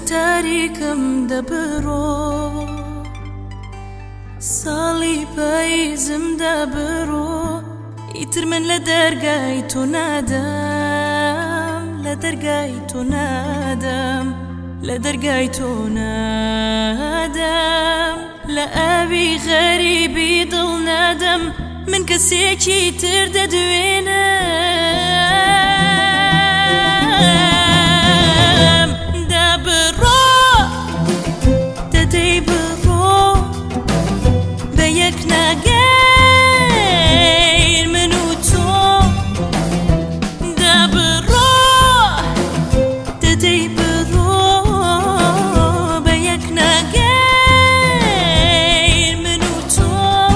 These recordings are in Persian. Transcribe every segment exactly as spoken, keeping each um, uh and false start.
تاریکم دەبڕۆ ساڵی پاییزم دەبڕۆ ئیتر من لە دەرگای تۆ نادەم لە دەرگای تۆ نادەم لە دەرگای تۆ نادەم لە ئاوی غەریبی دڵ نادەم من کەسێکی تر دەدوێنم دەبڕۆ دەدەی بڕۆ بە یەک ناگەیر من و تۆ دەبڕۆ دەدەی بڕۆ بە یەک ناگەیر من و تۆ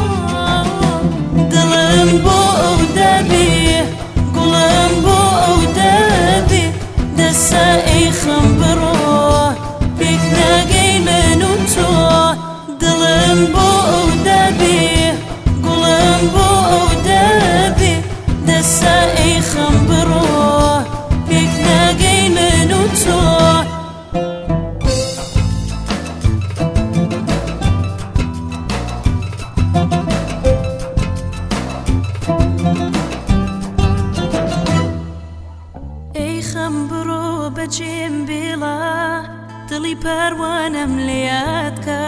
دڵم بۆ ئەو دەبێ گوڵم بۆ ئەو دەبێ دەسا ئەی خەم بڕۆ پێک ناگەی من و تۆ دڵم بۆ ئەو دەبێ گوڵم بۆ ئەو دەبێ دەسا ئەی خەم بڕۆ پێک ناگەی من و تۆ ئەی خەم بڕۆ بەجێم بێڵا دڵی پاروانم لێ یادکە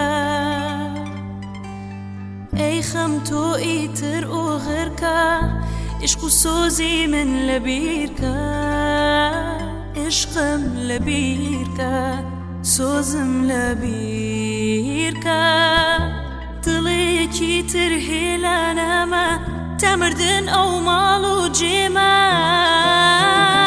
ئەی خەم تۆ ئیتر ئۆغرکە عشق و سۆزی من لەبیرکە عشقم لەبیرکە سۆزم لەبیرکە دڵێکی تر هێلا نامە تا مردن ئەو ماڵ و جێمە